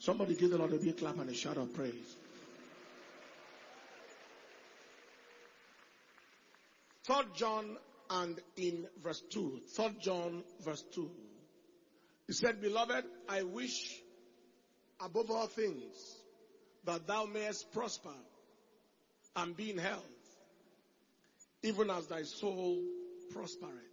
Somebody give the Lord a big clap and a shout of praise. 3 John and in verse 2. 3 John verse 2. He said, Beloved, I wish above all things that thou mayest prosper and be in health, even as thy soul prospereth.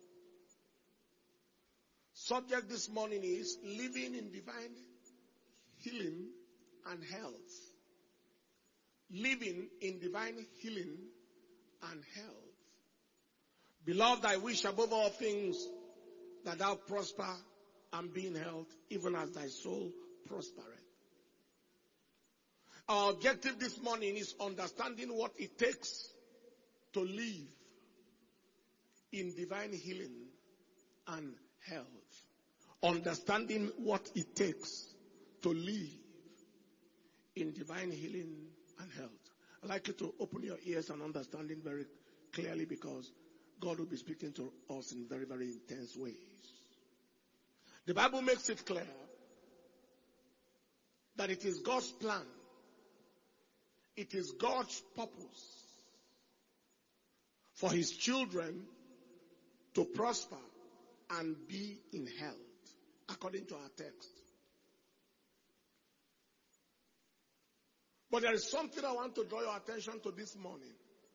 Subject this morning is living in divine healing and health. Living in divine healing and health. Beloved, I wish above all things that thou prosper and be in health, even as thy soul prospereth. Our objective this morning is understanding what it takes to live in divine healing and health. Understanding what it takes to live in divine healing and health. I'd like you to open your ears and understanding very clearly, because God will be speaking to us in very, very intense ways. The Bible makes it clear that it is God's plan, it is God's purpose for His children to prosper and be in health, according to our text. But there is something I want to draw your attention to this morning.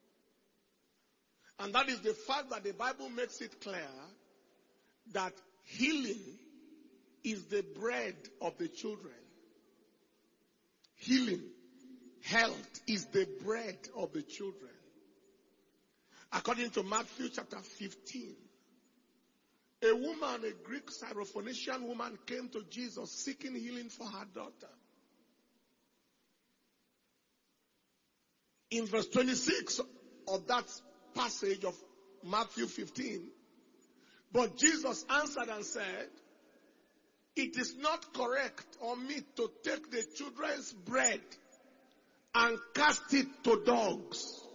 And that is the fact that the Bible makes it clear that healing is the bread of the children. Healing, health is the bread of the children. According to Matthew chapter 15, a woman, a Greek Syrophoenician woman, came to Jesus seeking healing for her daughter. In verse 26 of that passage of Matthew 15, but Jesus answered and said, it is not correct or meet to take the children's bread and cast it to dogs.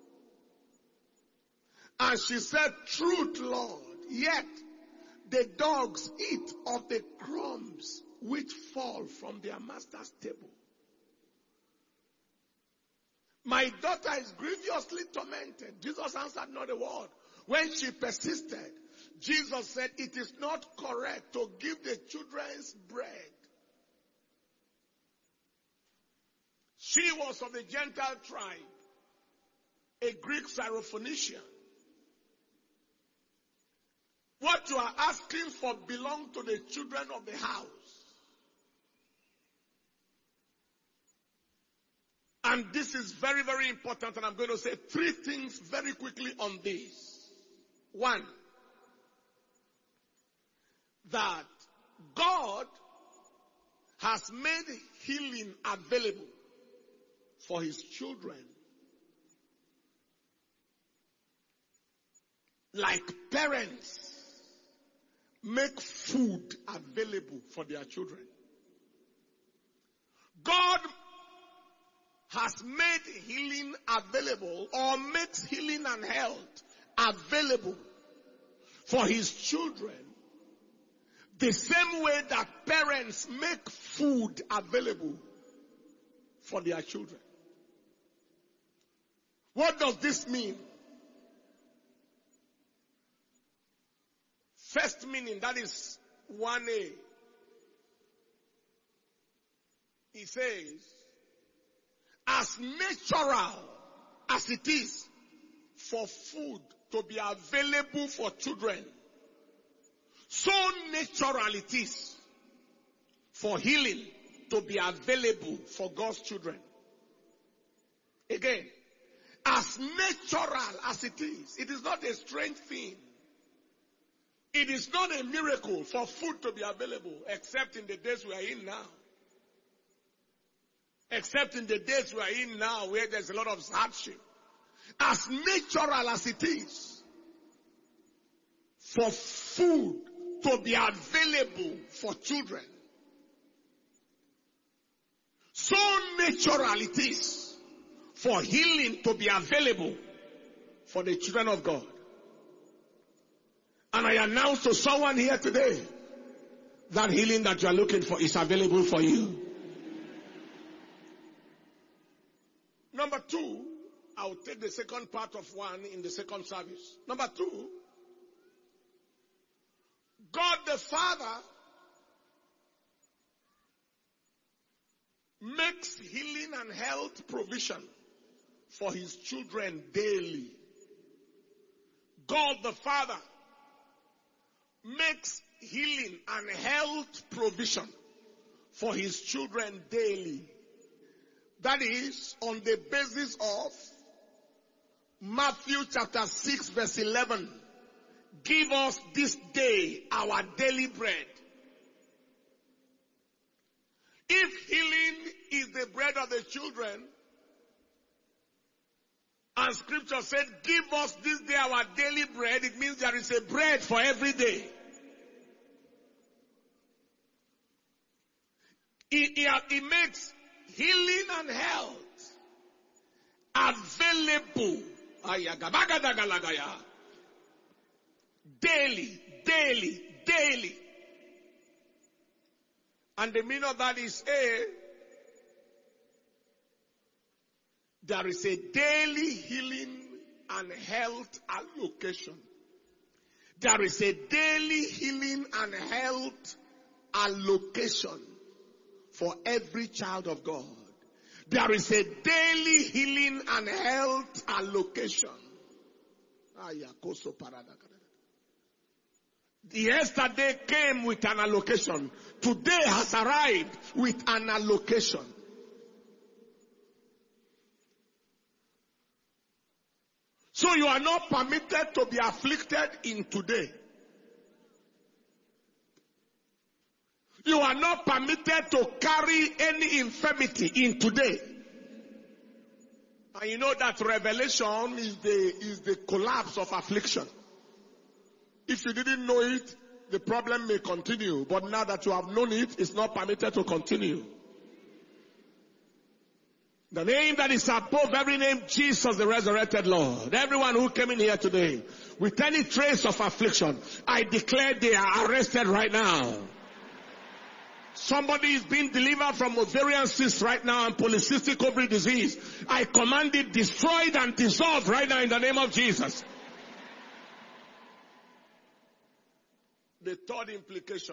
And she said, truth, Lord, yet the dogs eat of the crumbs which fall from their master's table. My daughter is grievously tormented. Jesus answered not a word. When she persisted, Jesus said, it is not correct to give the children's bread. She was of the Gentile tribe, a Greek Syrophoenician. What you are asking for belongs to the children of the house. And this is very, very important, and I'm going to say 3 things very quickly on this. 1, that God has made healing available for His children, like parents make food available for their children. God has made healing available, or makes healing and health available for His children, the same way that parents make food available for their children. What does this mean? First meaning, that is 1A. He says, as natural as it is for food to be available for children, so natural it is for healing to be available for God's children. Again, as natural as it is not a strange thing. It is not a miracle for food to be available, except in the days we are in now. Except in the days we are in now, where there's a lot of hardship. As natural as it is for food to be available for children, so natural it is for healing to be available for the children of God. And I announce to someone here today that healing that you are looking for is available for you. Number two, I'll take the second part of one in the second service. Number two, God the Father makes healing and health provision for his children daily. God the Father makes healing and health provision for his children daily. That is on the basis of Matthew chapter 6 verse 11. Give us this day our daily bread. If healing is the bread of the children, and scripture said, give us this day our daily bread, it means there is a bread for every day. It makes healing and health available daily, daily, daily. And the meaning of that is there is a daily healing and health allocation. There is a daily healing and health allocation for every child of God. There is a daily healing and health allocation. Yesterday came with an allocation. Today has arrived with an allocation. So you are not permitted to be afflicted in today. You are not permitted to carry any infirmity in today. And you know that revelation is the collapse of affliction. If you didn't know it, the problem may continue. But now that you have known it, it's not permitted to continue. The name that is above every name, Jesus the resurrected Lord. Everyone who came in here today with any trace of affliction, I declare they are arrested right now. Somebody is being delivered from ovarian cyst right now and polycystic ovary disease. I command it destroyed and dissolved right now in the name of Jesus. The third implication,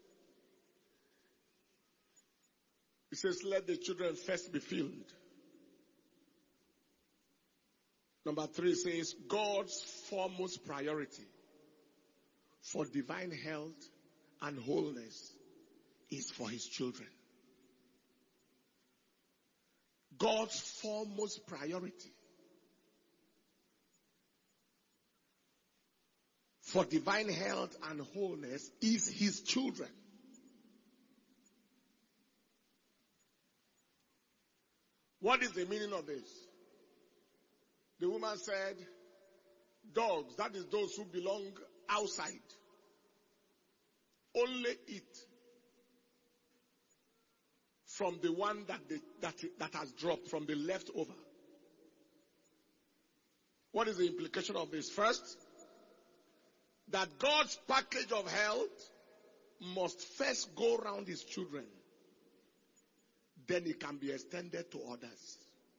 it says, let the children first be filled. Number 3 says, God's foremost priority for divine health and wholeness is for his children. God's foremost priority for divine health and wholeness is his children. What is the meaning of this? The woman said, dogs, that is those who belong outside, only eat from the one that has dropped, from the leftover. What is the implication of this? First, that God's package of health must first go around his children. Then it can be extended to others.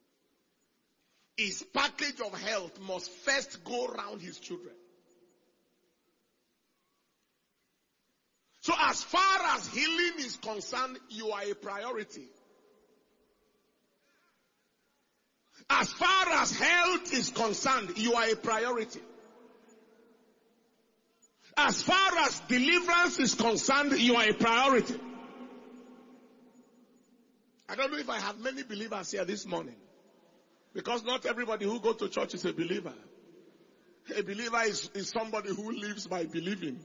His package of health must first go around his children. So as far as healing is concerned, you are a priority. As far as health is concerned, you are a priority. As far as deliverance is concerned, you are a priority. I don't know if I have many believers here this morning. Because not everybody who goes to church is a believer. A believer is somebody who lives by believing.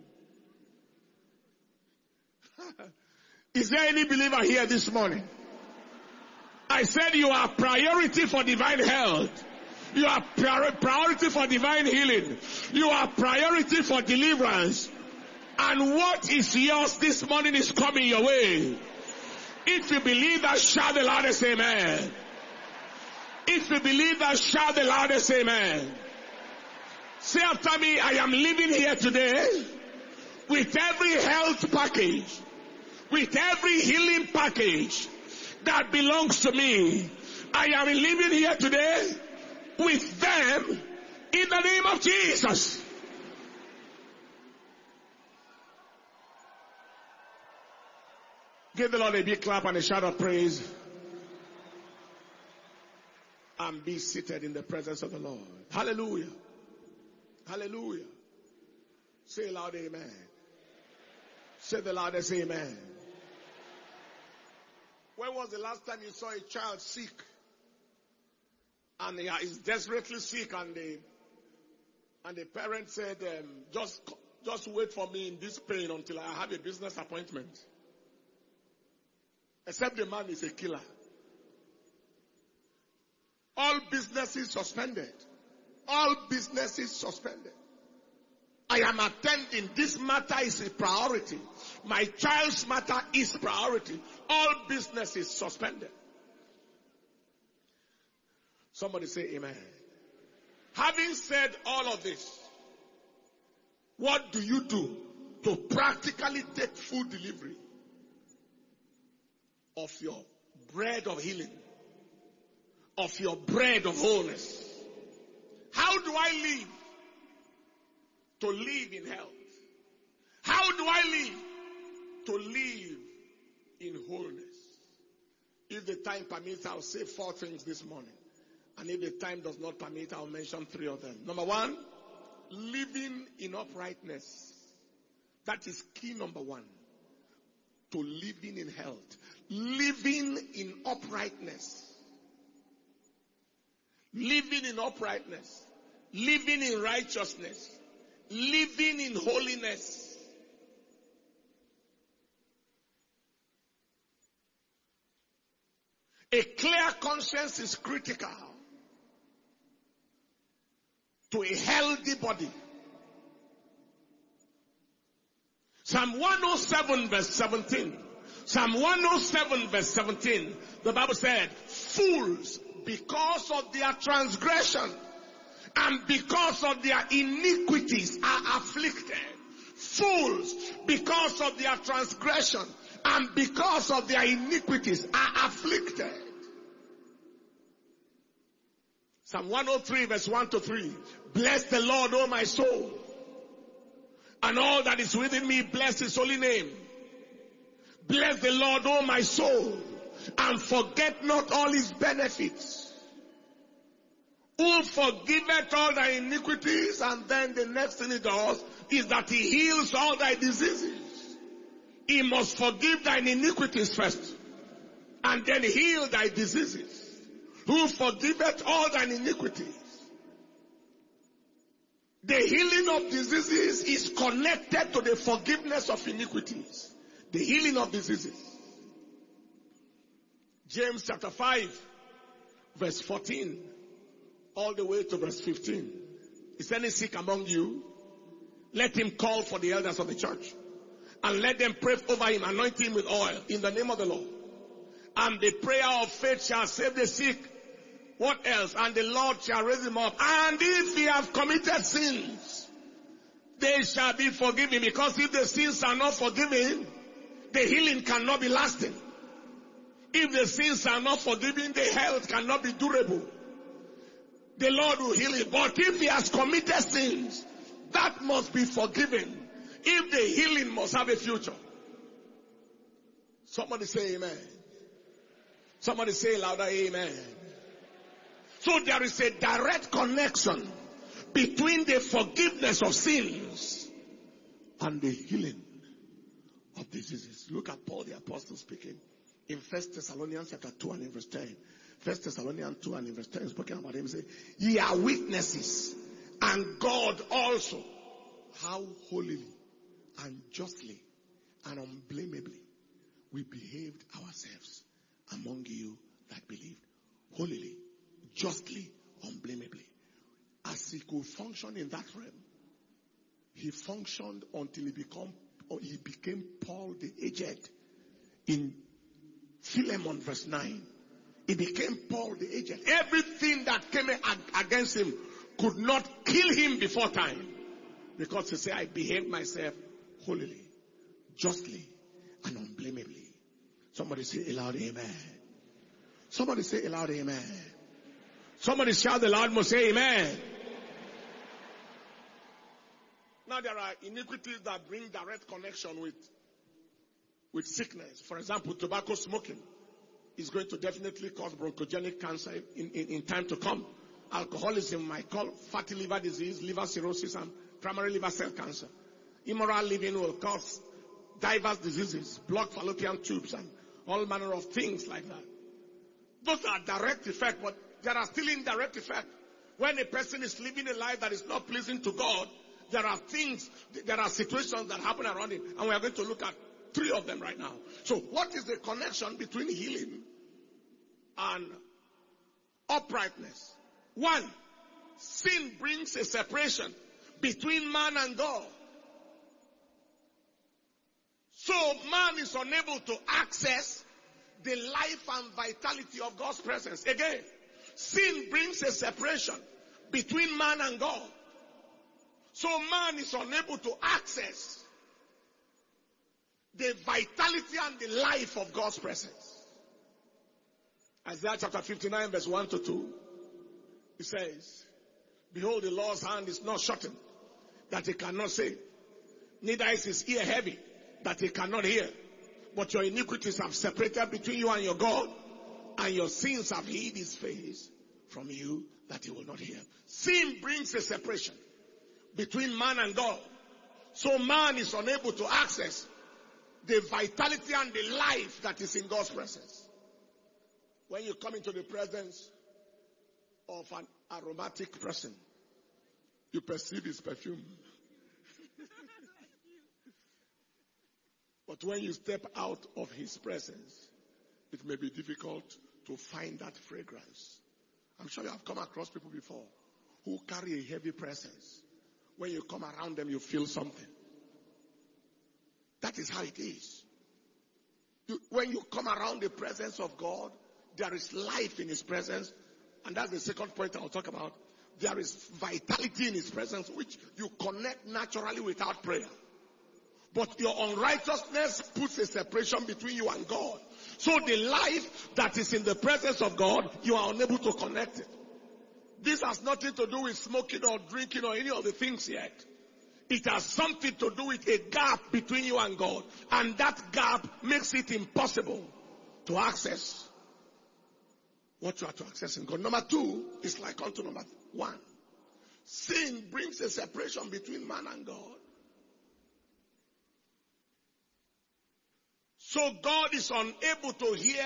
Is there any believer here this morning? I said you are priority for divine health. You are priority for divine healing. You are priority for deliverance. And what is yours this morning is coming your way. If you believe that, shout the loudest amen. If you believe that, shout the loudest amen. Say after me, I am living here today with every health package, with every healing package that belongs to me. I am living here today with them in the name of Jesus. Give the Lord a big clap and a shout of praise. And be seated in the presence of the Lord. Hallelujah. Hallelujah. Say loud amen. Say the loudest amen. When was the last time you saw a child sick? And he is desperately sick, and the parent said, just wait for me in this pain until I have a business appointment. Except the man is a killer. All businesses suspended. All businesses suspended. I am attending. This matter is a priority. My child's matter is priority. All businesses suspended. Somebody say amen. Having said all of this, what do you do to practically take full delivery of your bread of healing, of your bread of wholeness? How do I live to live in health? How do I live to live in wholeness? If the time permits, I'll say 4 things this morning. And if the time does not permit, I'll mention 3 of them. Number 1, living in uprightness. That is key number 1 to living in health. Living in uprightness. Living in uprightness. Living in righteousness. Living in holiness. A clear conscience is critical to a healthy body. Psalm 107 verse 17. Psalm 107 verse 17. The Bible said, fools, because of their transgression and because of their iniquities are afflicted. Fools, because of their transgression and because of their iniquities are afflicted. Psalm 103 verse 1 to 3. Bless the Lord, O my soul, and all that is within me, bless his holy name. Bless the Lord, O my soul, and forget not all his benefits. Who forgiveth all thy iniquities, and then the next thing he does is that he heals all thy diseases. He must forgive thine iniquities first, and then heal thy diseases. Who forgiveth all thine iniquities. The healing of diseases is connected to the forgiveness of iniquities. The healing of diseases. James chapter 5, verse 14, all the way to verse 15. Is any sick among you? Let him call for the elders of the church, and let them pray over him, anoint him with oil in the name of the Lord. And the prayer of faith shall save the sick. What else? And the Lord shall raise him up. And if he have committed sins, they shall be forgiven. Because if the sins are not forgiven, the healing cannot be lasting. If the sins are not forgiven, the health cannot be durable. The Lord will heal it. But if he has committed sins, that must be forgiven. If the healing must have a future. Somebody say amen. Somebody say louder amen. So there is a direct connection between the forgiveness of sins and the healing of diseases. Look at Paul the Apostle speaking in 1 Thessalonians chapter 2 and in verse 10. 1 Thessalonians 2 and in verse 10, speaking about him, say, ye are witnesses, and God also, how holily and justly and unblameably we behaved ourselves among you that believed. Holily, justly, unblameably. As he could function in that realm, he functioned until he became Paul the aged. In Philemon verse 9, he became Paul the aged. Everything that came against him could not kill him before time, because he said, I behaved myself holily, justly, and unblameably. Somebody say aloud, amen. Somebody say a loud amen. Somebody shout the loud most, say amen. Now there are iniquities that bring direct connection with sickness. For example, tobacco smoking is going to definitely cause bronchogenic cancer in time to come. Alcoholism might cause fatty liver disease, liver cirrhosis, and primary liver cell cancer. Immoral living will cause diverse diseases, blocked fallopian tubes, and all manner of things like that. Those are direct effects, but there are still indirect effects. When a person is living a life that is not pleasing to God, there are situations that happen around him, and we are going to look at 3 of them right now. So what is the connection between healing and uprightness? 1, sin brings a separation between man and God. So man is unable to access the life and vitality of God's presence. Again, sin brings a separation between man and God. So man is unable to access the vitality and the life of God's presence. Isaiah chapter 59 verse 1 to 2. It says, behold, the Lord's hand is not shortened, that he cannot save, neither is his ear heavy, that he cannot hear. But your iniquities have separated between you and your God, and your sins have hid his face from you, that he will not hear. Sin brings a separation between man and God. So man is unable to access the vitality and the life that is in God's presence. When you come into the presence of an aromatic person, you perceive his perfume. But when you step out of his presence, it may be difficult to find that fragrance. I'm sure you have come across people before who carry a heavy presence. When you come around them, you feel something. That is how it is. When you come around the presence of God, there is life in his presence. And that's the second point I'll talk about. There is vitality in his presence, which you connect naturally without prayer. But your unrighteousness puts a separation between you and God. So the life that is in the presence of God, you are unable to connect it. This has nothing to do with smoking or drinking or any of the things yet. It has something to do with a gap between you and God. And that gap makes it impossible to access what you are to access in God. Number 2 is like unto number 1. Sin brings a separation between man and God. So God is unable to hear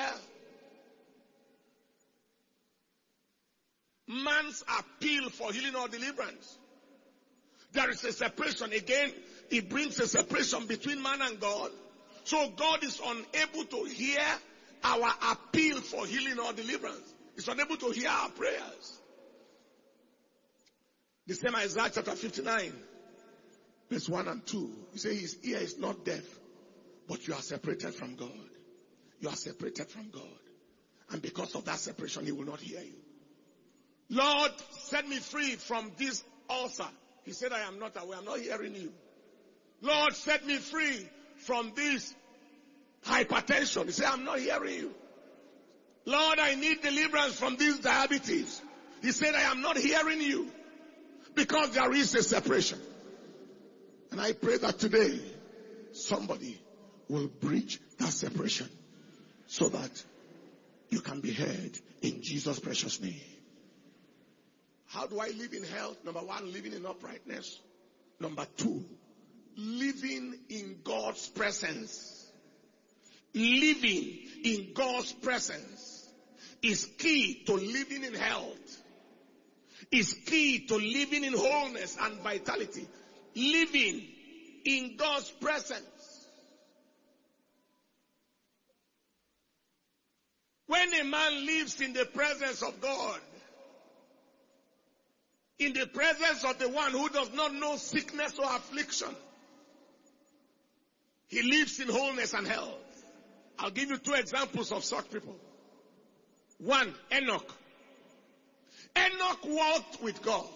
man's appeal for healing or deliverance. There is a separation. Again, it brings a separation between man and God. So God is unable to hear our appeal for healing or deliverance. He's unable to hear our prayers. The same Isaiah chapter 59, verse 1 and 2. He says his ear is not deaf, but you are separated from God. You are separated from God. And because of that separation, he will not hear you. Lord, set me free from this ulcer. He said, I am not aware. I'm not hearing you. Lord, set me free from this hypertension. He said, I'm not hearing you. Lord, I need deliverance from this diabetes. He said, I am not hearing you. Because there is a separation. And I pray that today, somebody will bridge that separation so that you can be heard in Jesus' precious name. How do I live in health? Number 1, living in uprightness. Number 2, living in God's presence. Living in God's presence is key to living in health. Is key to living in wholeness and vitality. Living in God's presence. When a man lives in the presence of God, in the presence of the one who does not know sickness or affliction, he lives in wholeness and health. I'll give you 2 examples of such people. 1, Enoch. Enoch walked with God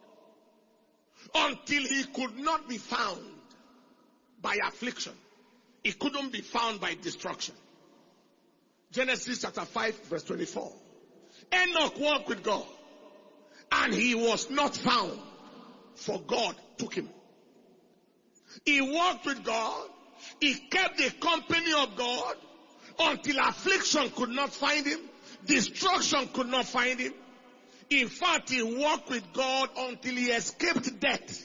until he could not be found by affliction. He couldn't be found by destruction. Genesis chapter 5 verse 24. Enoch walked with God, and he was not found, for God took him. He walked with God. He kept the company of God until affliction could not find him. Destruction could not find him. In fact, he walked with God until he escaped death.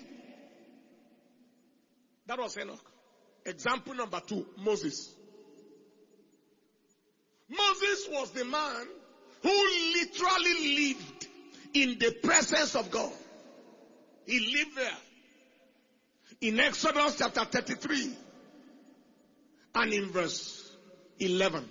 That was Enoch. Example number 2, Moses. Moses was the man who literally lived in the presence of God. He lived there. In Exodus chapter 33 and in verse 11.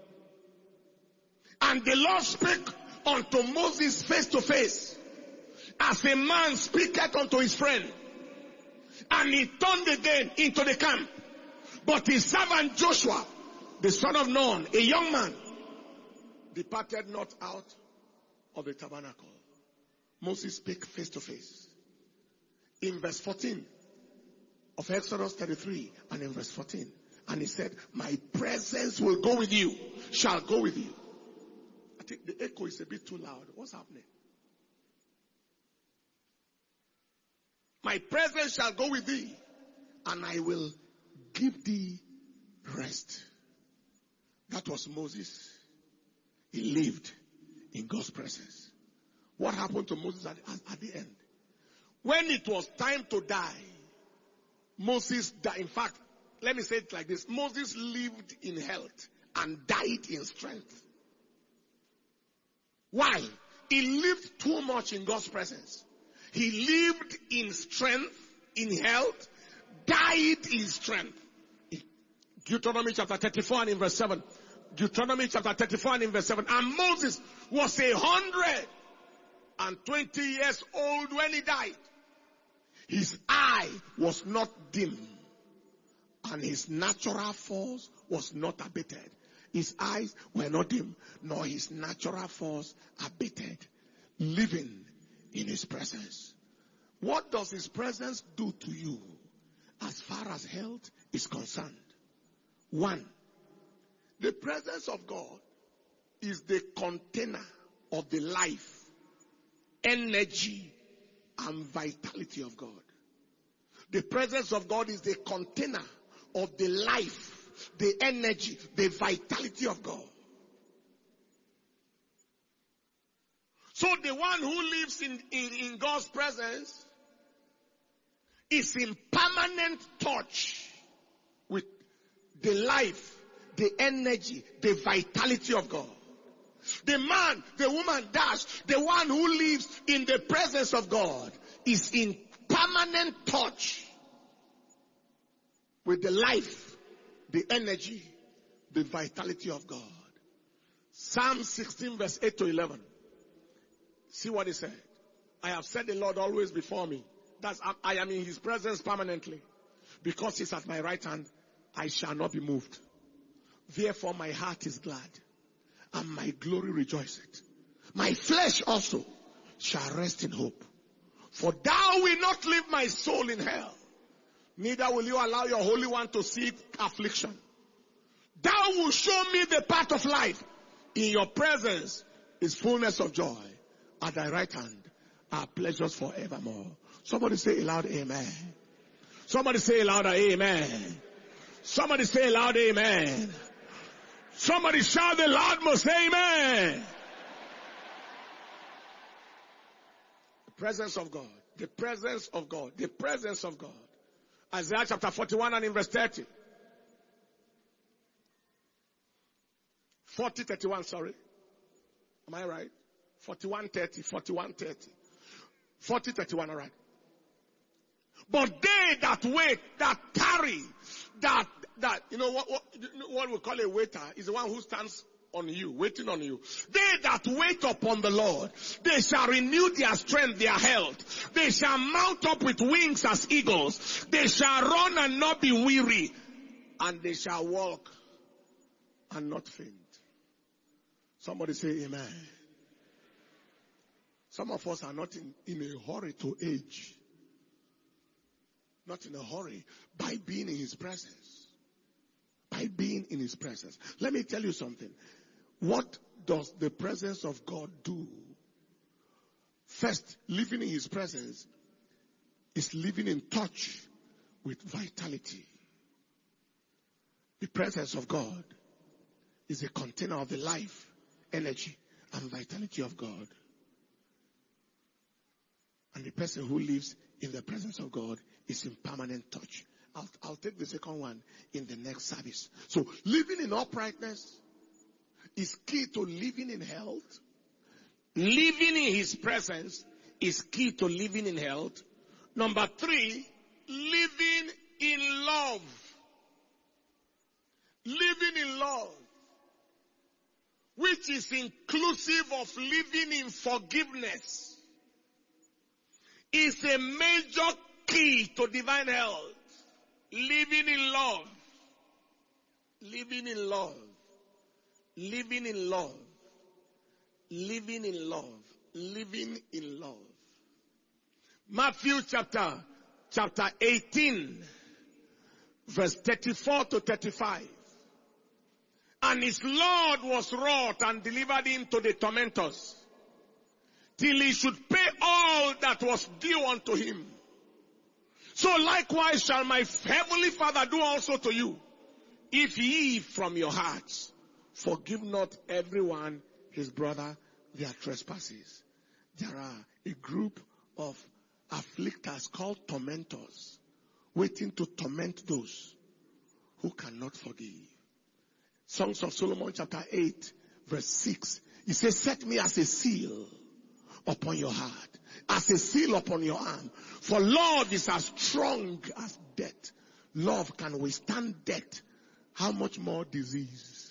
And the Lord spake unto Moses face to face, as a man speaketh unto his friend. And he turned again into the camp. But his servant Joshua, the son of Nun, a young man, departed not out of the tabernacle. Moses spake face to face. In verse 14 of Exodus 33 and in verse 14. And he said, my presence will go with you, shall go with you. I think the echo is a bit too loud. What's happening? My presence shall go with thee, and I will give thee rest. That was Moses. He lived in God's presence. What happened to Moses at the end? When it was time to die, Moses died. In fact, let me say it like this. Moses lived in health and died in strength. Why? He lived too much in God's presence. He lived in strength, in health, died in strength. Deuteronomy chapter 34 and in verse 7. Deuteronomy chapter 34 and in verse 7. And Moses was 120 years old when he died. His eye was not dim, and his natural force was not abated. His eyes were not dim, nor his natural force abated, living in his presence. What does his presence do to you as far as health is concerned? 1, the presence of God is the container of the life, energy, and vitality of God. The presence of God is the container of the life, the energy, the vitality of God. So the one who lives in God's presence is in permanent touch with the life, the energy, the vitality of God. The man, the woman, the one who lives in the presence of God is in permanent touch with the life, the energy, the vitality of God. Psalm 16 verse 8 to 11. See what he said. I have set the Lord always before me. I am in his presence permanently. Because he's at my right hand, I shall not be moved. Therefore my heart is glad, and my glory rejoiceth. My flesh also shall rest in hope. For thou wilt not leave my soul in hell, neither will you allow your Holy One to see affliction. Thou wilt show me the path of life. In your presence is fullness of joy. At thy right hand are pleasures forevermore. Somebody say aloud, amen. Somebody say louder, amen. Somebody say loud, amen. Somebody shout the loudest, amen. The presence of God. The presence of God. The presence of God. Isaiah chapter 41 and in verse 30. 31, sorry. Am I right? 41:30, 31, alright. But they that wait, that tarry, that you know what we call a waiter is the one who stands on you, waiting on you. They that wait upon the Lord, they shall renew their strength, their health. They shall mount up with wings as eagles. They shall run and not be weary, and they shall walk and not faint. Somebody say amen. Some of us are not in a hurry to age. Not in a hurry, by being in his presence. By by being in his presence. Let me tell you something. What does the presence of God do? First, living in his presence is living in touch with vitality. The presence of God is a container of the life, energy, and vitality of God. And the person who lives in the presence of God is in permanent touch. I'll take the second one in the next service. So living in uprightness is key to living in health. Living in his presence is key to living in health. Number 3, living in love. Living in love, which is inclusive of living in forgiveness, is a major key to divine health. Living in love. Living in love. Living in love. Living in love. Living in love. Matthew chapter 18, verse 34 to 35. And his Lord was wroth and delivered him to the tormentors, till he should pay all that was due unto him. So likewise shall my heavenly Father do also to you, if ye from your hearts forgive not everyone his brother their trespasses. There are a group of afflictors called tormentors, waiting to torment those who cannot forgive. Songs of Solomon chapter 8 verse 6. He says, set me as a seal upon your heart, as a seal upon your arm. For love is as strong as death. Love can withstand death. How much more disease?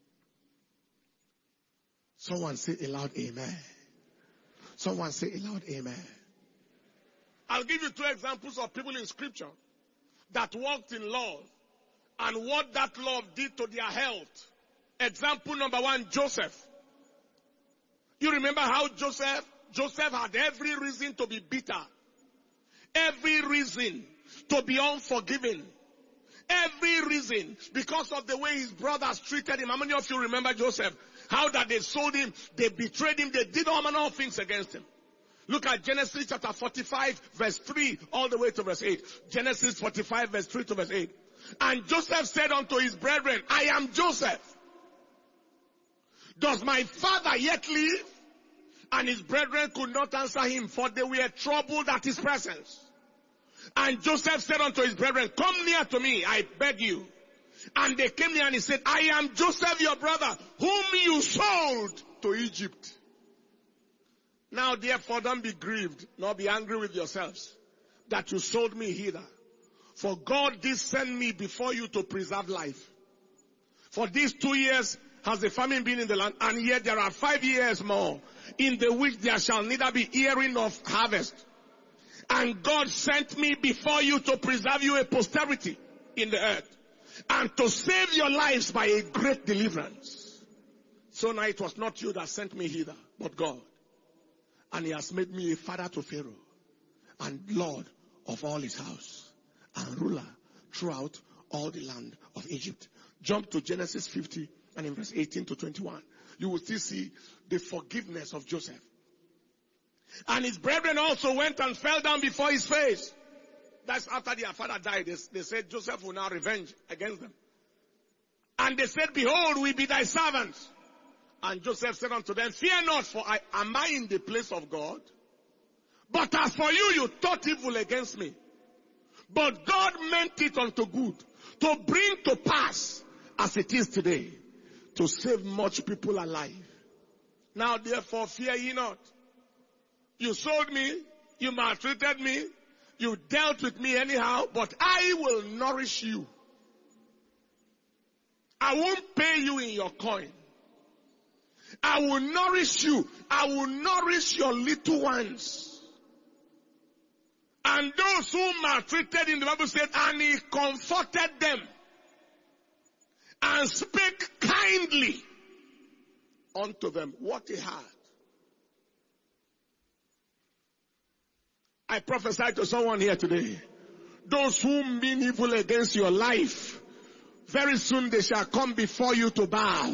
Someone say aloud amen. Someone say aloud amen. I'll give you 2 examples of people in scripture that walked in love and what that love did to their health. Example number 1, Joseph. You remember how Joseph had every reason to be bitter. Every reason to be unforgiving. Every reason because of the way his brothers treated him. How many of you remember Joseph? How that they sold him, they betrayed him, they did all manner of things against him. Look at Genesis chapter 45 verse 3 all the way to verse 8. Genesis 45 verse 3 to verse 8. And Joseph said unto his brethren, I am Joseph. Does my father yet live? And his brethren could not answer him, for they were troubled at his presence. And Joseph said unto his brethren, come near to me, I beg you. And they came near and he said, I am Joseph your brother, whom you sold to Egypt. Now therefore don't be grieved, nor be angry with yourselves, that you sold me hither. For God did send me before you to preserve life. For these 2 years has the famine been in the land, and yet there are 5 years more, in the which there shall neither be earing of harvest. And God sent me before you to preserve you a posterity in the earth, and to save your lives by a great deliverance. So now it was not you that sent me hither, but God. And he has made me a father to Pharaoh, and Lord of all his house, and ruler throughout all the land of Egypt. Jump to Genesis 50 and in verse 18 to 21. You will still see the forgiveness of Joseph. And his brethren also went and fell down before his face. That's after their father died. They said Joseph will now revenge against them. And they said, behold, we be thy servants. And Joseph said unto them, fear not, for am I in the place of God? But as for you, you thought evil against me. But God meant it unto good, to bring to pass, as it is today, to save much people alive. Now therefore fear ye not. You sold me, you maltreated me, you dealt with me anyhow, but I will nourish you. I won't pay you in your coin. I will nourish you. I will nourish your little ones. And those who maltreated him, the Bible said, and he comforted them and spake kindly unto them. What a heart. I prophesy to someone here today. Those who mean evil against your life, Very soon they shall come before you to bow.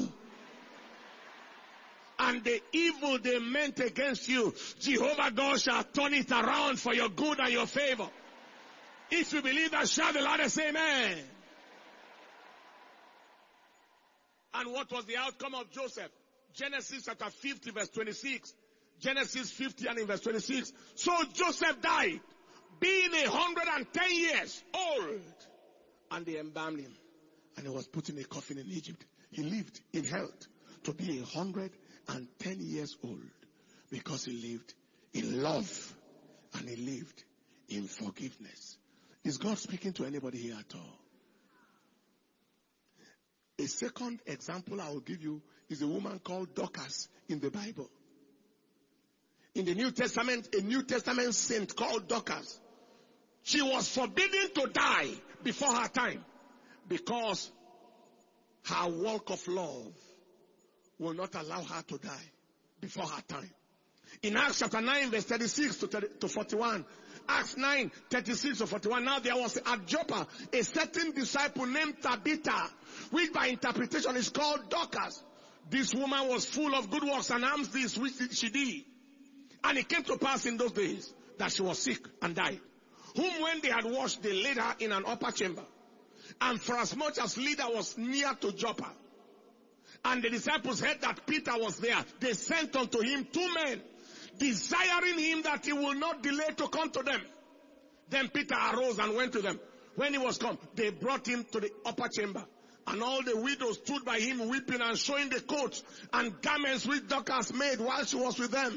And the evil they meant against you, Jehovah God shall turn it around for your good and your favor. If you believe that, shout the loudest amen. And what was the outcome of Joseph? Genesis chapter 50 verse 26. Genesis 50 and in verse 26. So Joseph died, being 110 years old. And they embalmed him. And he was put in a coffin in Egypt. He lived in health to be 110 years old. Because he lived in love. And he lived in forgiveness. Is God speaking to anybody here at all? A second example I will give you is a woman called Dorcas in the Bible. In the New Testament, a New Testament saint called Dorcas. She was forbidden to die before her time because her walk of love will not allow her to die before her time. In Acts chapter 9 verse 36 to 41, Acts 9, 36 to 41, now there was at Joppa a certain disciple named Tabitha, which by interpretation is called Dorcas. This woman was full of good works and alms deeds which she did. And it came to pass in those days that she was sick and died. Whom when they had washed, they laid her in an upper chamber. And for as much as Lydda was near to Joppa, and the disciples heard that Peter was there, they sent unto him 2 men, desiring him that he will not delay to come to them. Then Peter arose and went to them. When he was come, they brought him to the upper chamber. And all the widows stood by him weeping and showing the coats and garments which Dorcas made while she was with them.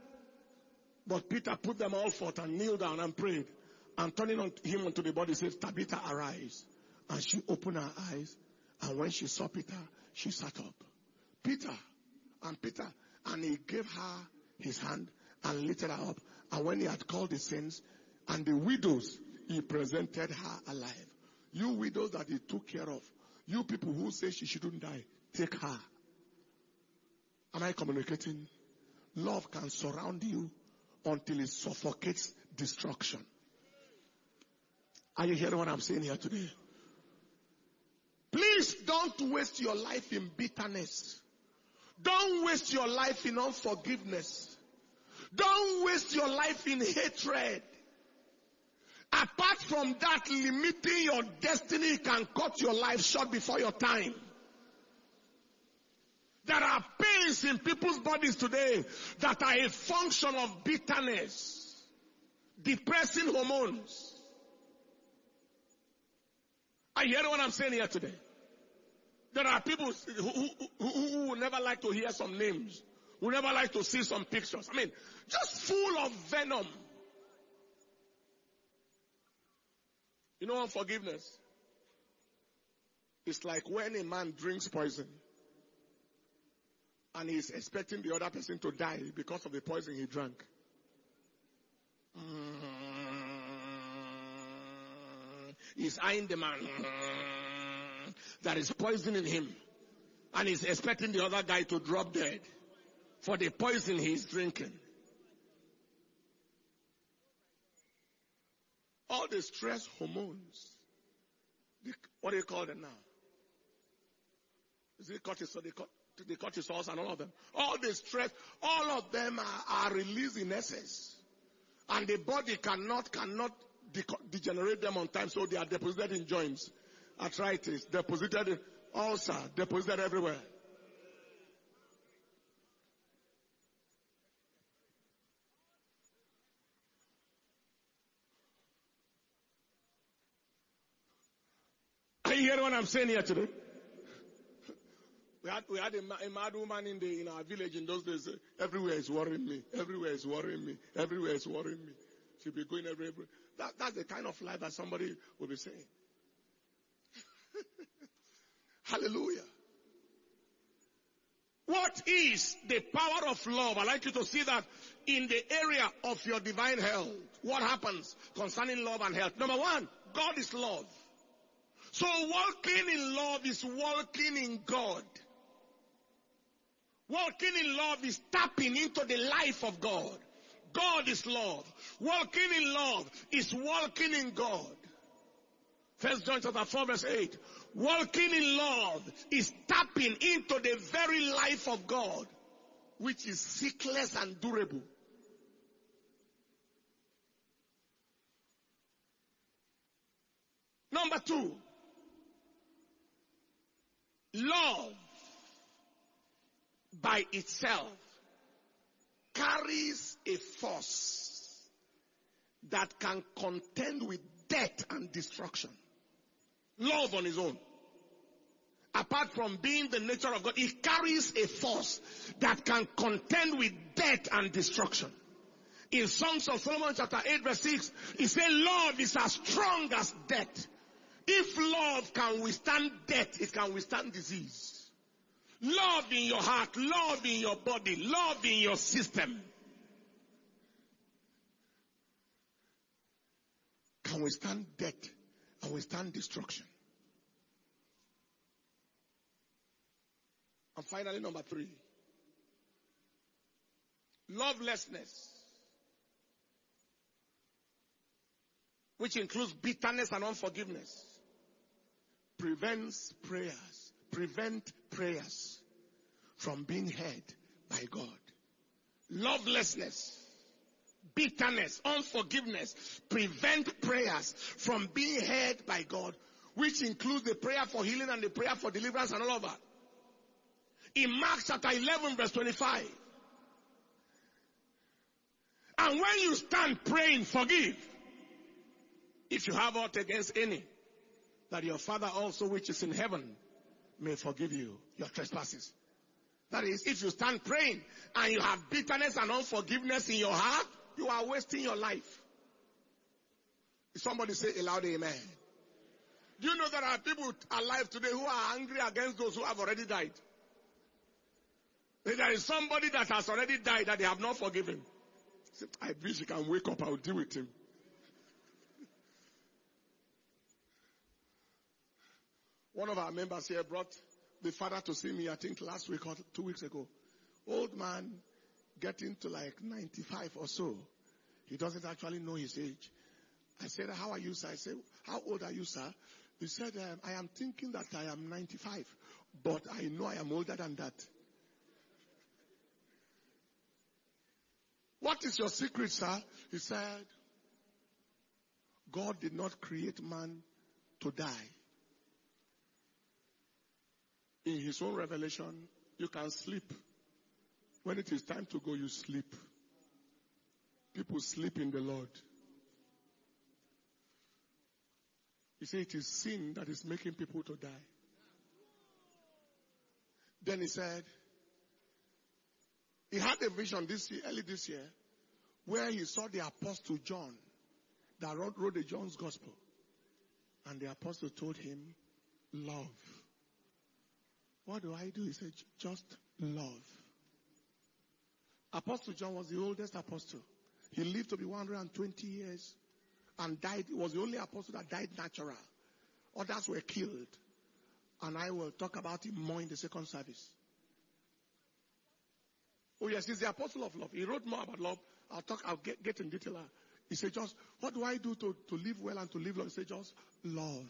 But Peter put them all forth and kneeled down and prayed. And turning him unto the body said, Tabitha, arise. And she opened her eyes. And when she saw Peter, she sat up. Peter, and he gave her his hand and lifted her up. And when he had called the saints and the widows, he presented her alive. You widows that he took care of, you people who say she shouldn't die, take her. Am I communicating? Love can surround you until it suffocates destruction. Are you hearing what I'm saying here today? Please don't waste your life in bitterness. Don't waste your life in unforgiveness. Don't waste your life in hatred. Apart from that, limiting your destiny can cut your life short before your time. There are pains in people's bodies today that are a function of bitterness, depressing hormones. Are you hearing what I'm saying here today? There are people who would never like to hear some names, who never like to see some pictures. I mean, just full of venom. You know, unforgiveness. It's like when a man drinks poison and he's expecting the other person to die because of the poison he drank. He's eyeing the man that is poisoning him, and he's expecting the other guy to drop dead for the poison he's drinking. All the stress hormones, what do you call them now? Is it cortisol? The cortisols and all of them. All the stress, all of them are released in excess. And the body cannot degenerate them on time, so they are deposited in joints. Arthritis, deposited in ulcer, deposited everywhere. Are you hearing what I'm saying here today? We had a mad woman in our village in those days. Everywhere is worrying me. Everywhere is worrying me. Everywhere is worrying me. She'll be going everywhere. That's the kind of life that somebody will be saying. Hallelujah. What is the power of love? I'd like you to see that in the area of your divine health. What happens concerning love and health? Number one, God is love. So walking in love is walking in God. Walking in love is tapping into the life of God. God is love. Walking in love is walking in God. 1 John chapter 4 verse 8. Walking in love is tapping into the very life of God, which is ceaseless and durable. Number 2, love by itself carries a force that can contend with death and destruction. Love on its own, apart from being the nature of God, it carries a force that can contend with death and destruction. In Songs of Solomon chapter 8 verse 6, it says love is as strong as death. If love can withstand death, it can withstand disease. Love in your heart, love in your body, love in your system can withstand death and withstand destruction. And finally, number 3, lovelessness, which includes bitterness and unforgiveness, prevent prayers from being heard by God. Lovelessness, bitterness, unforgiveness prevent prayers from being heard by God, which includes the prayer for healing and the prayer for deliverance and all of that. In Mark chapter 11 verse 25, and when you stand praying, forgive if you have aught against any, that your Father also which is in heaven may forgive you your trespasses. That is, if you stand praying and you have bitterness and unforgiveness in your heart, you are wasting your life. Somebody say a loud amen. Do you know there are people alive today who are angry against those who have already died? There is somebody that has already died that they have not forgiven. I wish he can wake up, I will deal with him. One of our members here brought the father to see me, I think last week or 2 weeks ago. Old man, getting to like 95 or so. He doesn't actually know his age. I said, how are you, sir? I said, how old are you, sir? He said, I am thinking that I am 95, but I know I am older than that. What is your secret, sir? He said, God did not create man to die. In his own revelation, you can sleep. When it is time to go, you sleep. People sleep in the Lord. He said it is sin that is making people to die. Then he said, he had a vision early this year, where he saw the apostle John that wrote the John's gospel. And the apostle told him, love. What do I do? He said, just love. Apostle John was the oldest apostle. He lived to be 120 years and died. He was the only apostle that died natural. Others were killed. And I will talk about him more in the second service. Oh yes, he's the apostle of love. He wrote more about love. I'll get in detail. He said, just, what do I do to live well and to live long? He said, just love.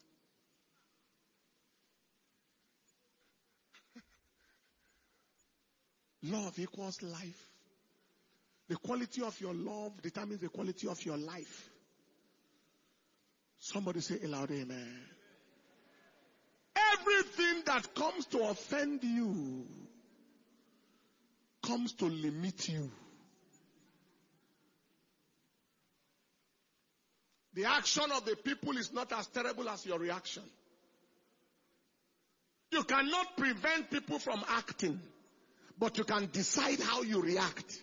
Love equals life. The quality of your love determines the quality of your life. Somebody say a loud amen. Everything that comes to offend you comes to limit you. The action of the people is not as terrible as your reaction. You cannot prevent people from acting, but you can decide how you react.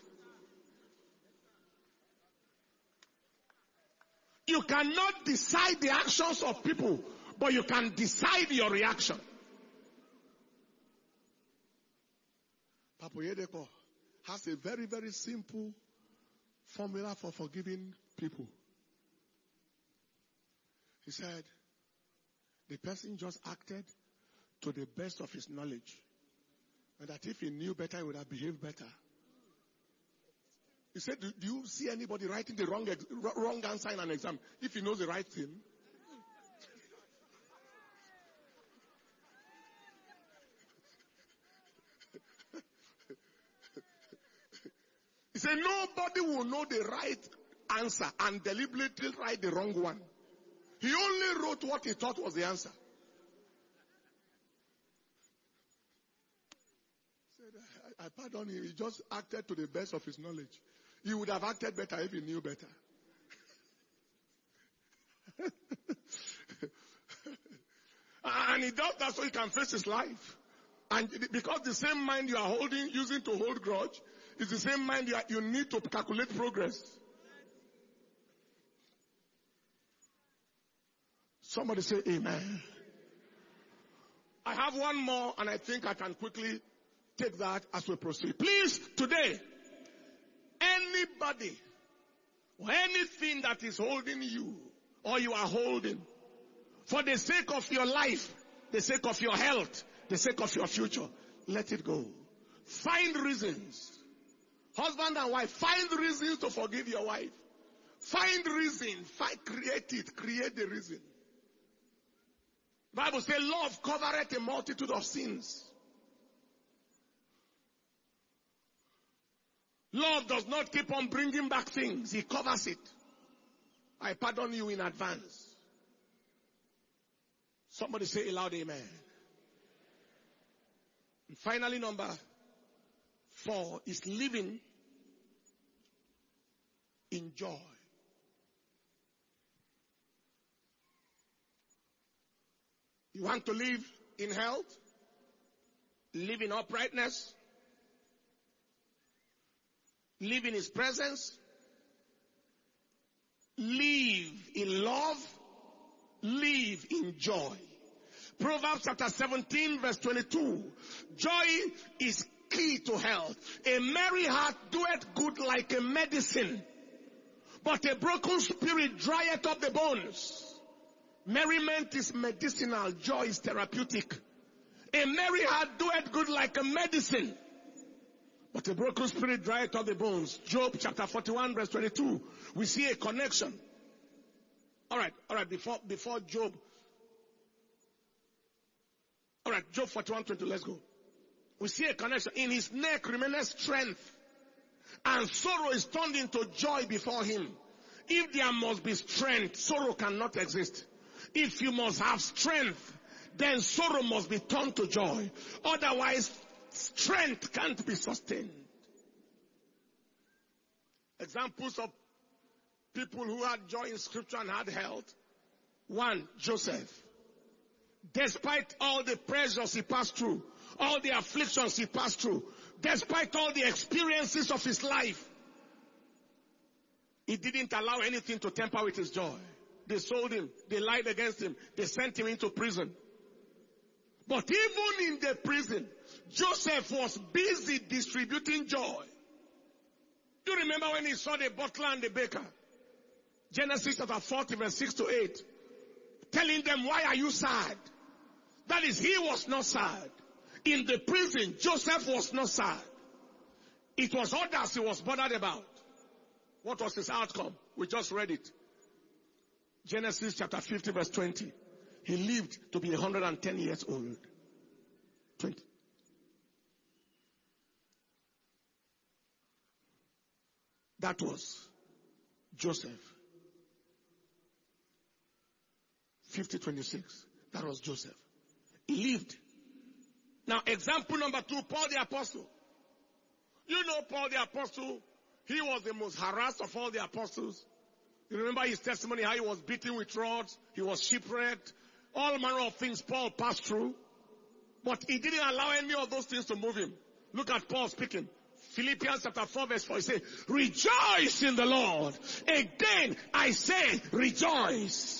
You cannot decide the actions of people, but you can decide your reaction. Papa Yedeko has a very, very simple formula for forgiving people. He said, the person just acted to the best of his knowledge. And that if he knew better, he would have behaved better. He said, do you see anybody writing the wrong answer in an exam if he knows the right thing? say nobody will know the right answer and deliberately write the wrong one. He only wrote what he thought was the answer. I pardon him. He just acted to the best of his knowledge. He would have acted better if he knew better. And he does that so he can face his life. And because the same mind you are holding, using to hold grudge, is the same mind you need to calculate progress. Somebody say amen. I have one more and I think I can quickly take that as we proceed. Please, today, anybody or anything that is holding you or you are holding for the sake of your life, the sake of your health, the sake of your future, let it go. Find reasons. Husband and wife, find reasons to forgive your wife. Find reason. Create it. Create the reason. The Bible says love covereth a multitude of sins. Love does not keep on bringing back things. He covers it. I pardon you in advance. Somebody say aloud amen. And finally, number 4 is living in joy. You want to live in health? Live in uprightness? Live in His presence? Live in love? Live in joy. Proverbs chapter 17 verse 22. Joy is key to health. A merry heart doeth good like a medicine, but a broken spirit drieth up the bones. Merriment is medicinal. Joy is therapeutic. A merry heart doeth good like a medicine, but a broken spirit drieth up the bones. Job chapter 41 verse 22. We see a connection. All right. Before Job. All right, Job 41:20. Let's go. We see a connection. In his neck remaineth strength, and sorrow is turned into joy before him. If there must be strength, sorrow cannot exist. If you must have strength, then sorrow must be turned to joy. Otherwise, strength can't be sustained. Examples of people who had joy in Scripture and had health. 1, Joseph. Despite all the pressures he passed through, all the afflictions he passed through, despite all the experiences of his life, he didn't allow anything to tamper with his joy. They sold him, they lied against him, they sent him into prison. But even in the prison, Joseph was busy distributing joy. Do you remember when he saw the butler and the baker? Genesis chapter 40 verse 6 to 8. Telling them, why are you sad? That is, he was not sad. In the prison, Joseph was not sad. It was others he was bothered about. What was his outcome? We just read it. Genesis chapter 50 verse 20. He lived to be 110 years old. 20. That was Joseph. 50:26. That was Joseph. He lived. Now, example number 2, Paul the Apostle. You know Paul the Apostle, he was the most harassed of all the apostles. You remember his testimony, how he was beaten with rods, he was shipwrecked, all manner of things Paul passed through. But he didn't allow any of those things to move him. Look at Paul speaking. Philippians chapter 4 verse 4, he says, rejoice in the Lord. Again, I say, rejoice.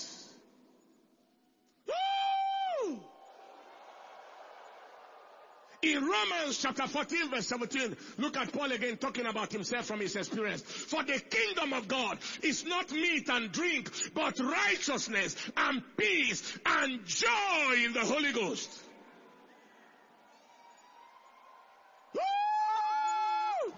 Woo! In Romans chapter 14 verse 17, look at Paul again talking about himself from his experience. For the kingdom of God is not meat and drink, but righteousness and peace and joy in the Holy Ghost. Woo!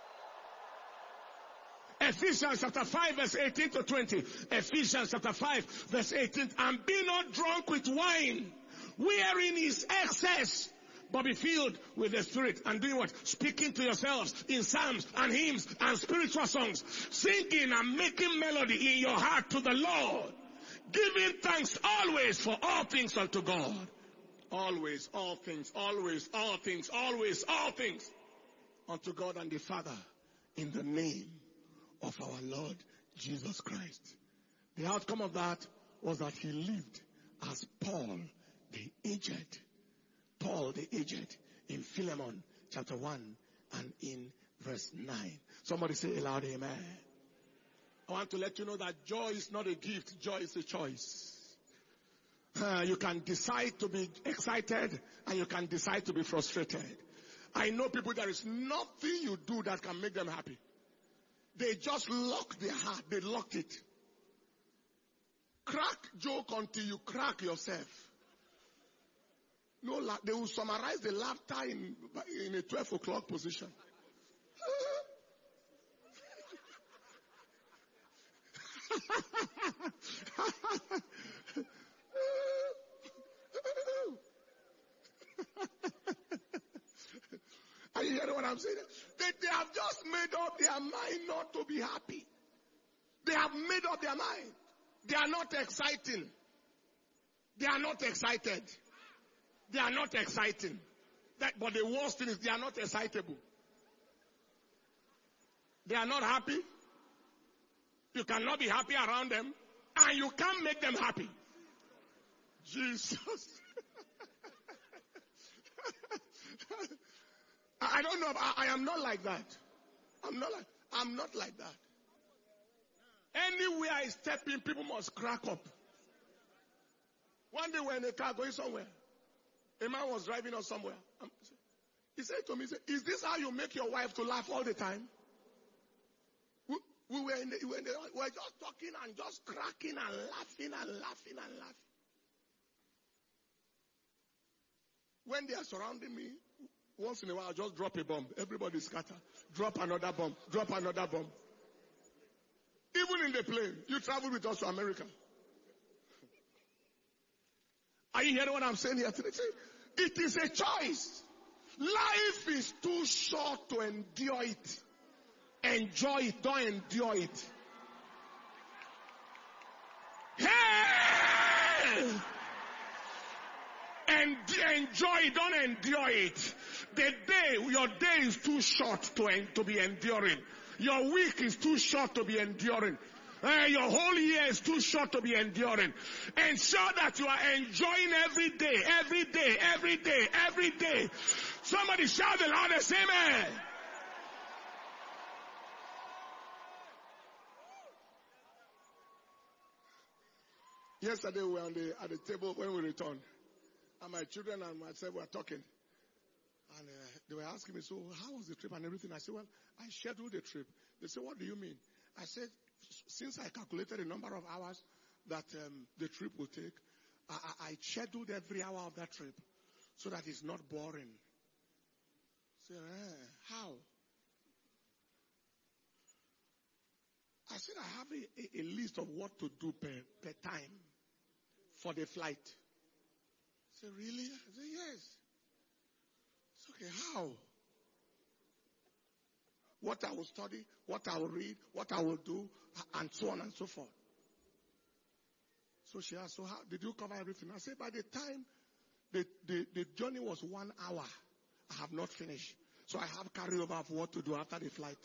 Ephesians chapter 5 verse 18 to 20. Ephesians chapter 5 verse 18. And be not drunk with wine, wherein is excess, but be filled with the Spirit. And doing what? Speaking to yourselves in psalms and hymns and spiritual songs. Singing and making melody in your heart to the Lord. Giving thanks always for all things unto God. Always, all things, always, all things, always, all things. Unto God and the Father. In the name of our Lord Jesus Christ. The outcome of that was that he lived as Paul the aged. Paul the aged in Philemon chapter 1 and in verse 9. Somebody say aloud, amen. I want to let you know that joy is not a gift, joy is a choice. You can decide to be excited and you can decide to be frustrated. I know people, there is nothing you do that can make them happy. They just lock their heart, they locked it. Crack joke until you crack yourself. No, they will summarize the laughter in a 12 o'clock position. Are you hearing what I'm saying? They have just made up their mind not to be happy. They have made up their mind. They are not exciting. They are not excited. They are not exciting. But the worst thing is they are not excitable. They are not happy. You cannot be happy around them. And you can't make them happy. Jesus. I don't know. I am not like that. I'm not like that. Anywhere I step in, people must crack up. One day we're in a car going somewhere. A man was driving us somewhere. He said to me, is this how you make your wife to laugh all the time? We were just talking and just cracking and laughing and laughing and laughing. When they are surrounding me, once in a while I just drop a bomb. Everybody scatter. Drop another bomb. Drop another bomb. Even in the plane, you travel with us to America. Are you hearing what I'm saying here today? It is a choice. Life is too short to endure it. Enjoy it, don't endure it. Hey! And enjoy it, don't endure it. Your day is too short to be enduring. Your week is too short to be enduring. Your whole year is too short to be enduring. Ensure that you are enjoying every day, every day, every day, every day. Somebody shout the loudest, amen. Yesterday we were at the table when we returned. And my children and myself were talking. And they were asking me, so how was the trip and everything? I said, well, I scheduled the trip. They said, what do you mean? I said, since I calculated the number of hours that the trip will take, I scheduled every hour of that trip so that it's not boring. I said, how? I said, I have a list of what to do per time for the flight. I said, really? I said, yes. It's okay, how? What I will study, what I will read, what I will do, and so on and so forth. So she asked, so how did you cover everything? I said, by the time the journey was 1 hour, I have not finished. So I have carryover of what to do after the flight.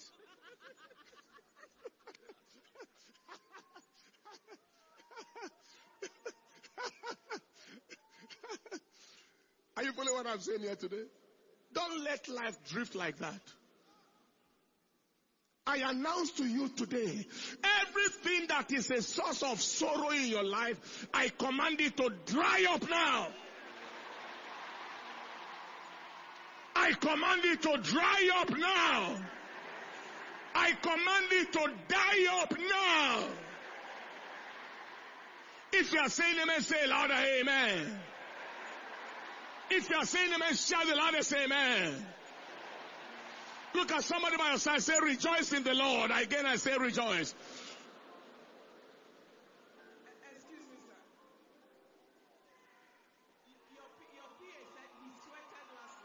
Are you following what I'm saying here today? Don't let life drift like that. I announce to you today, everything that is a source of sorrow in your life, I command it to dry up now. I command it to dry up now. I command it to die up now. If you are saying amen, say louder, amen. If you are saying amen, shout the loudest, amen. Look at somebody by your side, say rejoice in the Lord. Again, I say rejoice. Excuse me, sir. Your PA said he sweated last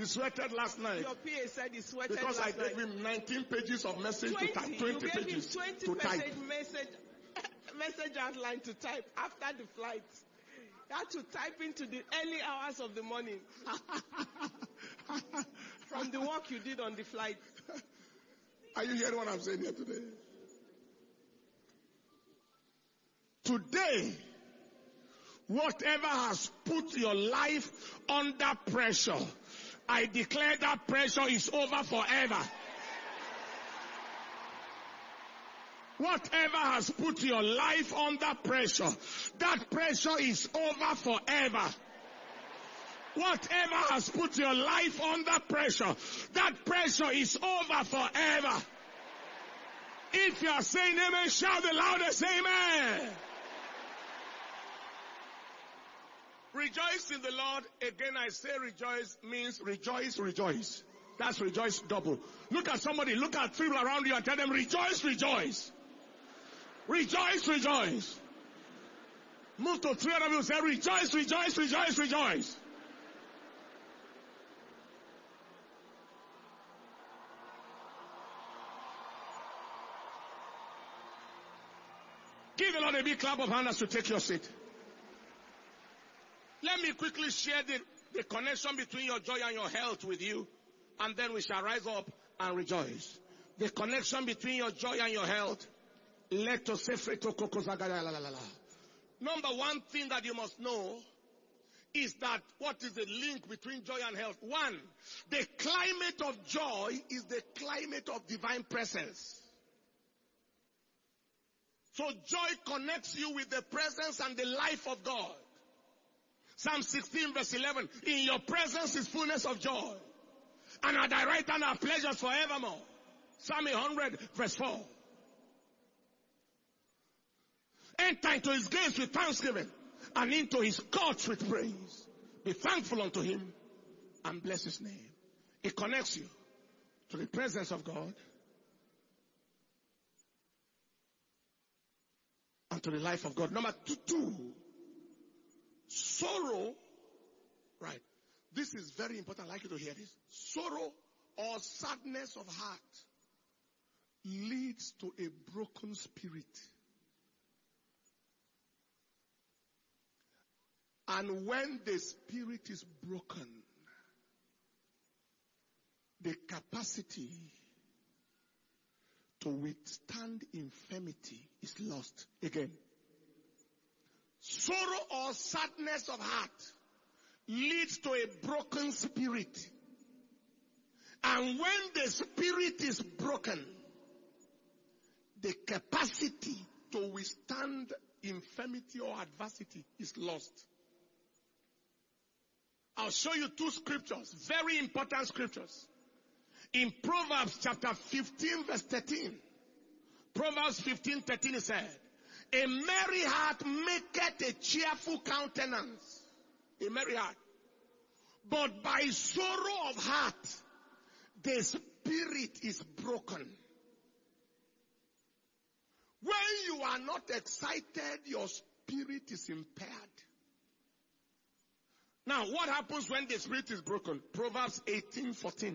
He sweated last night. Your PA said he sweated Because last I gave night. him 19 pages of message 20. to type. 20 you gave pages him 20 to type. message outline to type after the flight. He had to type into the early hours of the morning. From the work you did on the flight. Are you hearing what I'm saying here today? Today, whatever has put your life under pressure, I declare that pressure is over forever. Whatever has put your life under pressure, that pressure is over forever. Whatever has put your life under pressure, that pressure is over forever. If you are saying amen, shout the loudest amen. Rejoice in the Lord. Again, I say rejoice means rejoice, rejoice. That's rejoice double. Look at somebody, look at people around you and tell them rejoice, rejoice. Rejoice, rejoice. Move to three other people and say rejoice, rejoice, rejoice, rejoice. Give the Lord a big clap of hands to take your seat. Let me quickly share the connection between your joy and your health with you, and then we shall rise up and rejoice. The connection between your joy and your health. Number one thing that you must know is that what is the link between joy and health? One, the climate of joy is the climate of divine presence. So joy connects you with the presence and the life of God. Psalm 16 verse 11, in your presence is fullness of joy, and at thy right hand are pleasures forevermore. Psalm 100 verse 4. Enter into his gates with thanksgiving, and into his courts with praise. Be thankful unto him, and bless his name. It connects you to the presence of God, and to the life of God. Number two, sorrow, right? This is very important. I'd like you to hear this. Sorrow or sadness of heart leads to a broken spirit. And when the spirit is broken, the capacity to withstand infirmity is lost. Again, sorrow or sadness of heart leads to a broken spirit. And when the spirit is broken, the capacity to withstand infirmity or adversity is lost. I'll show you two scriptures, very important scriptures. In Proverbs chapter 15 verse 13. Proverbs 15:13 is said, a merry heart maketh a cheerful countenance. A merry heart. But by sorrow of heart, the spirit is broken. When you are not excited, your spirit is impaired. Now, what happens when the spirit is broken? Proverbs 18:14.